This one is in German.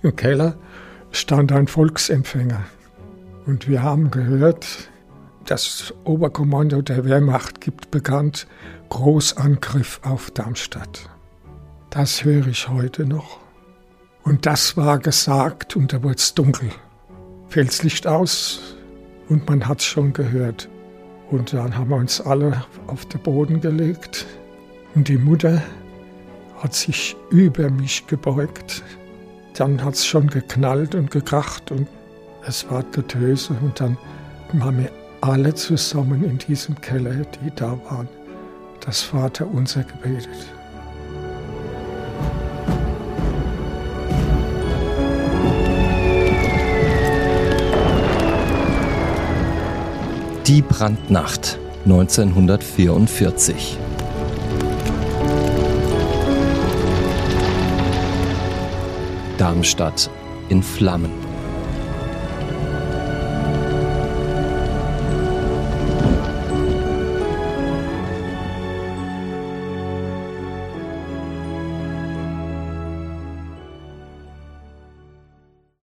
Im Keller stand ein Volksempfänger. Und wir haben gehört, das Oberkommando der Wehrmacht gibt bekannt, Großangriff auf Darmstadt. Das höre ich heute noch. Und das war gesagt und da wurde es dunkel. Felslicht aus und man hat es schon gehört. Und dann haben wir uns alle auf den Boden gelegt und die Mutter hat sich über mich gebeugt. Dann hat es schon geknallt und gekracht und es war Getöse. Und dann haben wir alle zusammen in diesem Keller, die da waren, das Vaterunser gebetet. Die Brandnacht 1944. Darmstadt in Flammen.